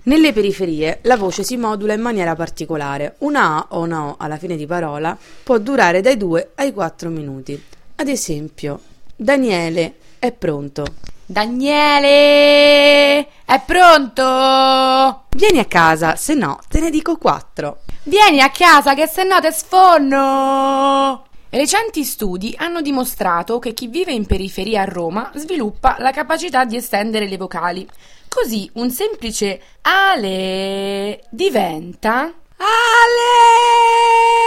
Nelle periferie la voce si modula in maniera particolare. Una A o una O alla fine di parola può durare dai 2 ai 4 minuti. Ad esempio, Daniele è pronto. Daniele, è pronto? Vieni a casa, se no te ne dico 4. Vieni a casa che se no te sfonno! Recenti studi hanno dimostrato che chi vive in periferia a Roma sviluppa la capacità di estendere le vocali. Così un semplice Ale diventa Ale!